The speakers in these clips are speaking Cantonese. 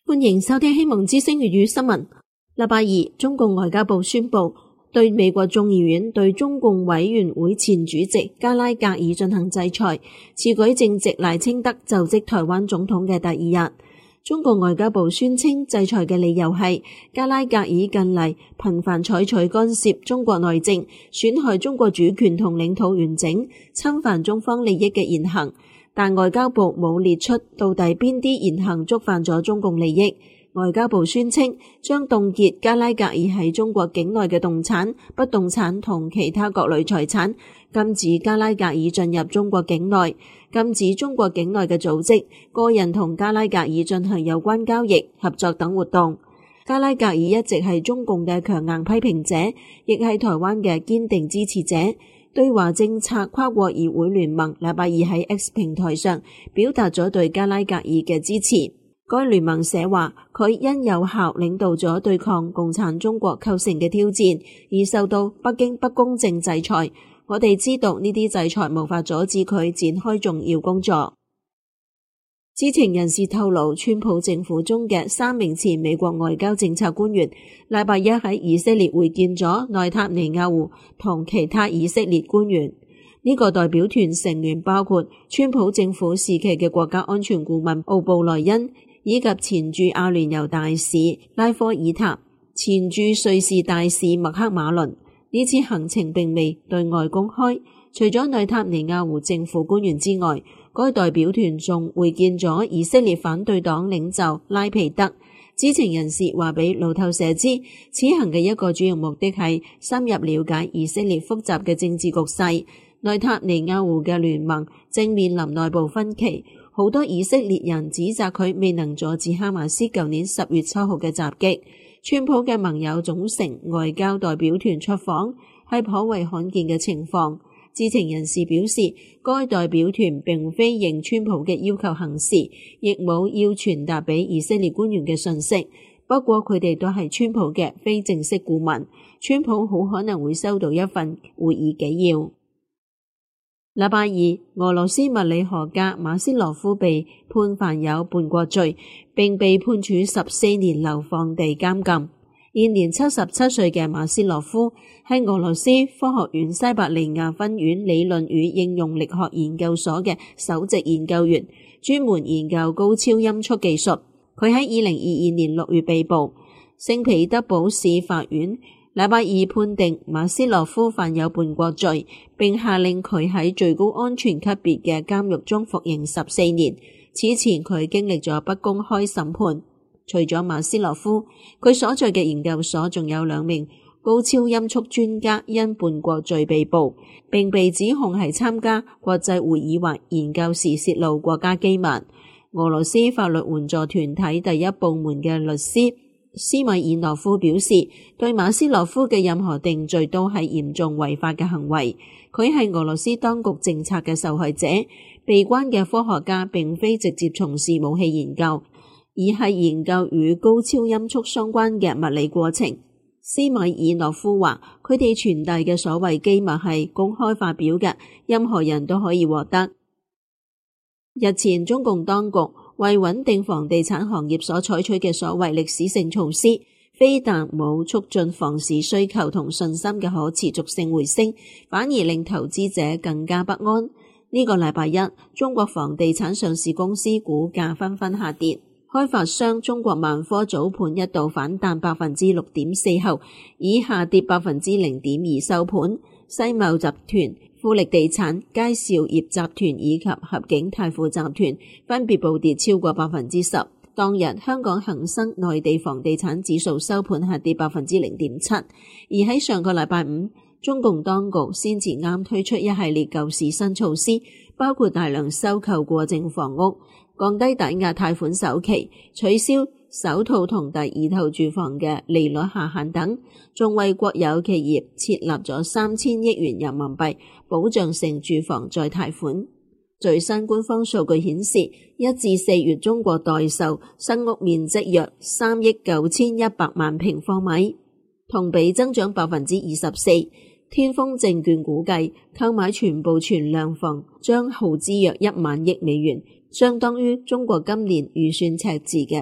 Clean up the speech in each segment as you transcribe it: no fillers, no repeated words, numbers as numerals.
歡迎收聽希望之聲粵語新聞。禮拜二，中共外交部宣布對美國眾議院對中共委員會前主席加拉格爾進行制裁。此舉正值賴清德就職台灣總統嘅第二日。中共外交部宣稱制裁嘅理由係加拉格爾近嚟頻繁採取干涉中國內政、損害中國主權同領土完整、侵犯中方利益嘅言行。但外交部冇列出到底邊啲言行觸犯咗中共利益。外交部宣稱將凍結加拉格爾喺中國境內嘅動產、不動產同其他各類財產，禁止加拉格爾進入中國境內，禁止中國境內嘅組織、個人同加拉格爾進行有關交易、合作等活動。加拉格爾一直係中共嘅強硬批評者，亦係台灣嘅堅定支持者。對華政策跨國議會聯盟禮拜二喺 X 平台上表達咗對加拉格爾嘅支持。該聯盟寫話，佢因有效領導咗對抗共產中國構成嘅挑戰，而受到北京不公正制裁。我哋知道呢啲制裁無法阻止佢展開重要工作。知情人士透露，川普政府中嘅3名前美國外交政策官員禮拜一喺以色列會見咗內塔尼亞胡同其他以色列官員。呢個代表團成員包括川普政府時期嘅國家安全顧問奧布萊恩，以及前駐阿聯酋大使拉科爾塔、前駐瑞士大使麥克馬倫。呢次行程並未對外公開。除咗內塔尼亞胡政府官員之外，該代表團仲會見咗以色列反對黨領袖拉皮德。知情人士話俾路透社知，此行嘅一個主要目的係深入了解以色列複雜嘅政治局勢。內塔尼亞胡嘅聯盟正面臨內部分歧，好多以色列人指責佢未能阻止哈馬斯舊年10月7號嘅襲擊。川普嘅盟友組成外交代表團出訪，係頗為罕見嘅情況。知情人士表示，該代表團並非應川普嘅要求行事，亦冇要傳達俾以色列官員嘅訊息。不過佢哋都係川普嘅非正式顧問，川普好可能會收到一份會議紀要。禮拜二，俄羅斯物理學家馬斯洛夫被判犯有叛國罪，並被判處14年流放地監禁。現年77歲嘅馬斯洛夫係俄羅斯科學院西伯利亞分院理論與應用力學研究所嘅首席研究員，專門研究高超音速技術。佢喺2022年6月被捕。聖彼得堡市法院禮拜二判定馬斯洛夫犯有叛國罪，並下令佢喺最高安全級別嘅監獄中服刑14年。此前佢經歷咗不公開審判。除咗馬斯洛夫，佢所在嘅研究所仲有2名高超音速專家因叛國罪被捕，並被指控係參加國際會議或研究時泄露國家機密。俄羅斯法律援助團體第一部門嘅律師斯米爾諾夫表示，對馬斯洛夫嘅任何定罪都係嚴重違法嘅行為。佢係俄羅斯當局政策嘅受害者。被關嘅科學家並非直接從事武器研究，而係研究與高超音速相關嘅物理過程。斯米爾諾夫話，佢哋傳遞嘅所謂機密係公開發表嘅，任何人都可以獲得。日前，中共當局為穩定房地產行業所採取嘅所謂歷史性措施，非但冇促進房市需求同信心嘅可持續性回升，反而令投資者更加不安。呢個禮拜一，中國房地產上市公司股價紛紛下跌。開發商中國萬科早盤一度反彈 6.4% 後，以下跌 0.2% 收盤。世茂集團、富力地產、佳兆業集團以及合景泰富集團分別暴跌超過 10%。當日香港恒生內地房地產指數收盤下跌 0.7%。而喺上個禮拜五，中共當局先至啱推出一系列救市新措施，包括大量收購過剩房屋、降低抵押貸款首期、取消首套同第2套住房嘅利率下限等，仲為國有企業設立咗3000億元人民幣保障性住房再貸款。最新官方數據顯示，1至4月中國待售新屋面積約3億9100萬平方米，同比增長 24%。天風證券估計，購買全部存量房將耗資約1萬億美元， 相當於中國今年預算赤字嘅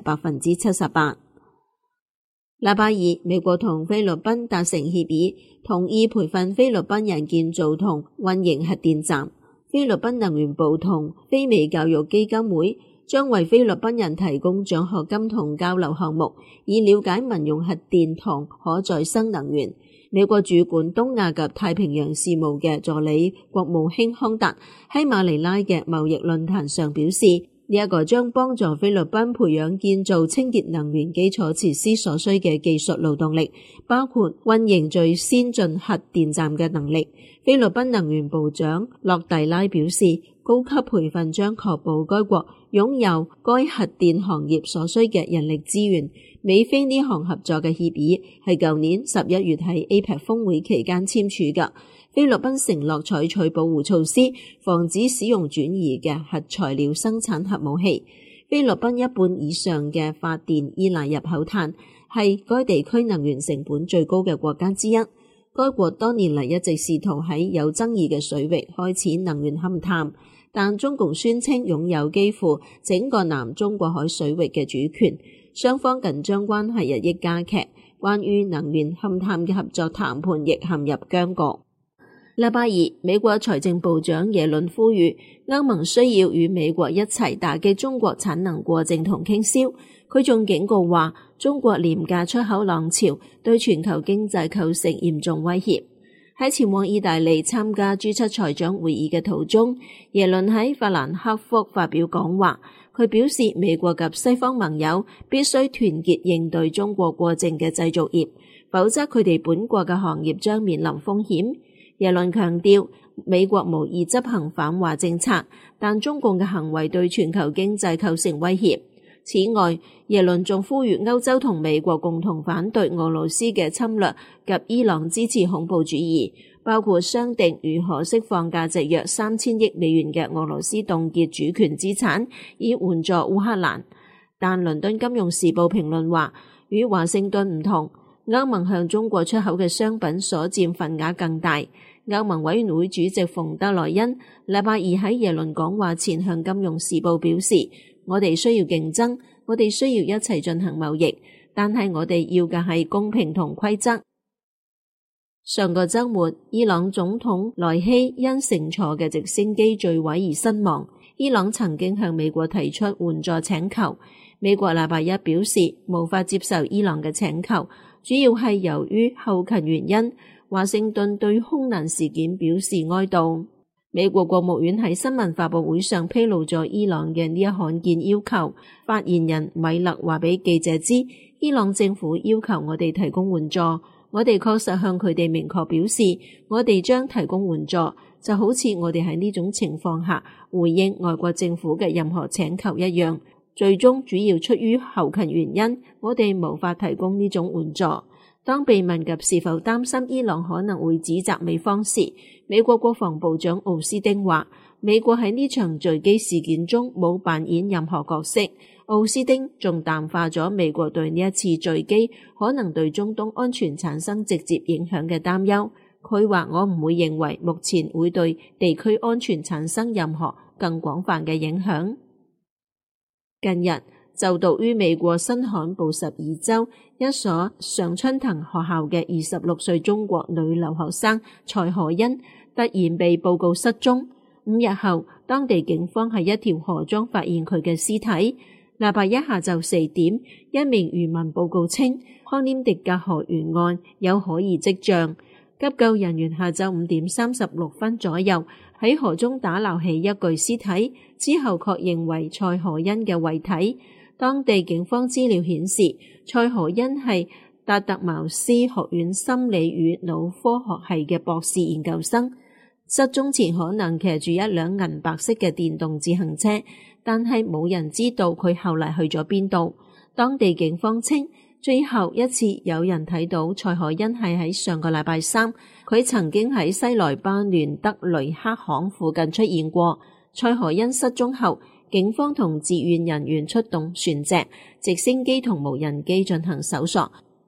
78%。禮拜二，美國同菲律賓達成協議，同意培訓菲律賓人建造同運營核電站。菲律賓能源部同菲美教育基金會將為菲律賓人提供獎學金同交流項目，以了解民用核電同可再生能源。美國主管東亞及太平洋事務嘅助理國務卿康達喺馬尼拉嘅貿易論壇上表示，呢一個將幫助菲律賓培養建造清潔能源基礎設施所需嘅技術勞動力，包括運營最先進核電站嘅能力。菲律賓能源部長洛蒂拉表示，高級培訓將確保該國擁有該核電行業所需嘅人力資源。美菲呢項合作嘅協議係舊年11月喺 APEC 峰會期間簽署嘅。菲律賓承諾採取保護措施，防止使用轉移嘅核材料生產核武器。菲律賓一半以上嘅發電依賴入口碳，係該地區能源成本最高嘅國家之一。該國多年嚟一直試圖喺有爭議嘅水域開始能源勘探，但中共宣稱擁有幾乎整個南中國海水域嘅主權，雙方緊張關係日益加劇。關於能源勘探嘅合作談判亦陷入僵局。禮拜二，美國財政部長耶倫呼籲歐盟需要與美國一齊打擊中國產能過剩同傾銷。佢仲警告話，中國廉價出口浪潮對全球經濟構成嚴重威脅。喺前往意大利參加 G7 財長會議嘅途中，耶倫喺法蘭克福發表講話。佢表示，美國及西方盟友必須團結應對中國過剩嘅製造業，否則佢哋本國嘅行業將面臨風險。耶倫強調，美國無意執行反華政策，但中共嘅行為對全球經濟構成威脅。此外，耶倫仲呼籲歐洲同美國共同反對俄羅斯嘅侵略及伊朗支持恐怖主義，包括商定如何釋放價值約3000億美元嘅俄羅斯凍結主權資產，以援助烏克蘭。但倫敦金融時報評論話，與華盛頓唔同，歐盟向中國出口嘅商品所佔份額更大。歐盟委員會主席馮德萊恩禮拜二喺耶倫講話前向金融時報表示，我哋需要競爭，我哋需要一齊進行貿易，但係我哋要嘅係公平同規則。上個週末，伊朗總統萊希因乘坐嘅直升機墜毀而身亡。伊朗曾經向美國提出援助請求，美國禮拜一表示無法接受伊朗嘅請求，主要係由於後勤原因。華盛頓對空難事件表示哀悼。美國國務院喺新聞發佈會上披露咗伊朗嘅呢一罕見要求。發言人米勒話俾記者知，伊朗政府要求我哋提供援助，我哋確實向佢哋明確表示，我哋將提供援助，就好似我哋喺呢種情況下回應外國政府嘅任何請求一樣。最終主要出於後勤原因，我哋無法提供呢種援助。當被問及是否擔心伊朗可能會指責美方時，美國國防部長奧斯丁話，美國喺呢場墜機事件中冇扮演任何角色。奧斯丁仲淡化咗美國對呢一次墜機可能對中東安全產生直接影響嘅擔憂。佢話，我唔會認為目前會對地區安全產生任何更廣泛嘅影響。近日，就讀於美國新罕布什爾州一所常春藤學校嘅26歲中國女留學生蔡可欣突然被報告失蹤。5日後，當地警方喺一條河中發現佢嘅屍體。禮拜一下晝4點，一名漁民報告稱，康涅狄格河沿岸有可疑跡象。急救人員下晝5點36分左右喺河中打撈起一具屍體，之後確認為蔡可欣嘅遺體。當地警方資料顯示，蔡可欣係達特茅斯學院心理與腦科學系嘅博士研究生。失蹤前可能騎住一輛銀白色嘅電動自行車，但係冇人知道佢後嚟去咗邊度。當地警方稱，最後一次有人睇到蔡可欣係喺上個禮拜3，佢曾經喺西萊班聯德雷克巷附近出現過。蔡可欣失蹤後，警方同志願人員出動船隻、直升機同無人機進行搜索，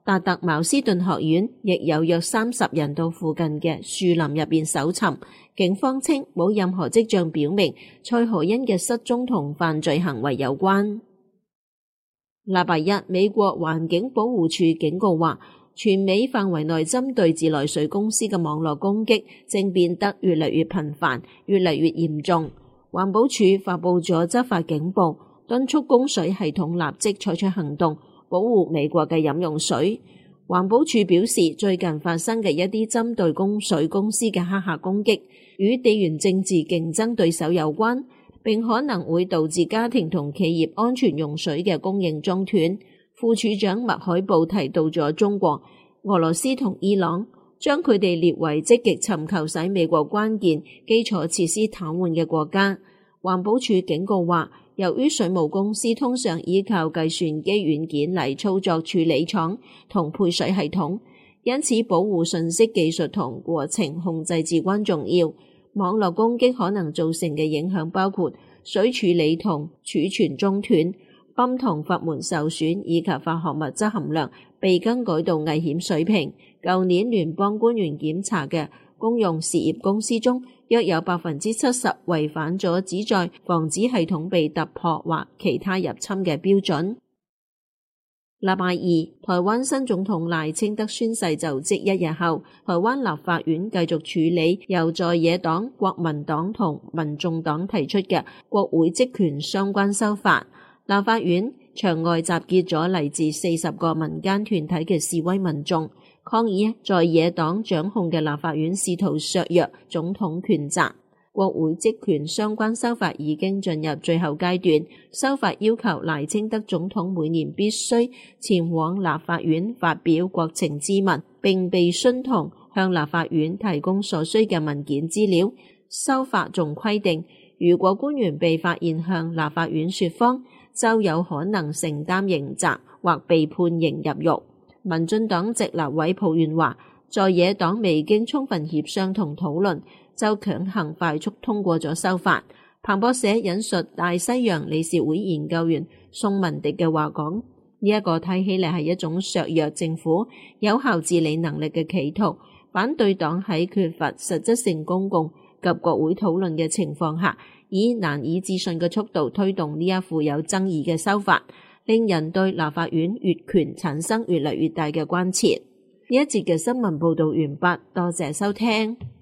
達特茅斯頓學院亦有約30人到附近嘅樹林入邊搜尋，警方稱冇任何跡象表明蔡何恩嘅失蹤同犯罪行為有關。禮拜一，美國環境保護署警告話，全美範圍內針對自來水公司嘅網絡攻擊正變得越嚟越頻繁，越嚟越嚴重。環保署發佈咗執法警報，敦促供水系統立即採取行動，保護美國嘅飲用水。環保署表示，最近發生嘅一啲針對供水公司嘅黑客攻擊，與地緣政治競爭對手有關，並可能會導致家庭同企業安全用水嘅供應中斷。副署長麥海布提到咗中國、俄羅斯同伊朗，將佢哋列為積極尋求使美國關鍵基礎設施癱瘓嘅國家。環保署警告話，由於水務公司通常依靠計算機軟件嚟操作處理廠同配水系統，因此保護信息技術同過程控制至關重要。網絡攻擊可能造成嘅影響包括水處理同儲存中斷、泵同閥門受損，以及化學物質含量被更改到危險水平。舊年聯邦官員檢查嘅公用事業公司中，約有 70% 違反咗旨在防止系統被突破或其他入侵嘅標準。禮拜二，台灣新總統賴清德宣誓就職一日後，台灣立法院繼續處理由在野黨、國民黨同民眾黨提出嘅國會職權相關修法。立法院場外集結咗嚟自40個民間團體嘅示威民眾，抗議在野黨掌控嘅立法院試圖削弱總統權責。國會職權相關修法已經進入最後階段，修法要求賴清德總統每年必須前往立法院發表國情咨文，並被宣同向立法院提供所需嘅文件資料。修法仲規定，如果官員被發現向立法院說謊，就有可能承擔刑責或被判刑入獄。民進黨籍立委抱怨話，在野黨未經充分協商同討論，就強行快速通過咗修法。彭博社引述大西洋理事會研究員宋文迪嘅話講，呢一個睇起嚟係一種削弱政府有效治理能力嘅企圖。反對黨喺缺乏實質性公共及國會討論嘅情況下，以難以置信嘅速度推動呢一副有爭議嘅修法，令人對立法院越權產生越嚟越大嘅關切。呢一節嘅新聞報道完畢，多謝收聽。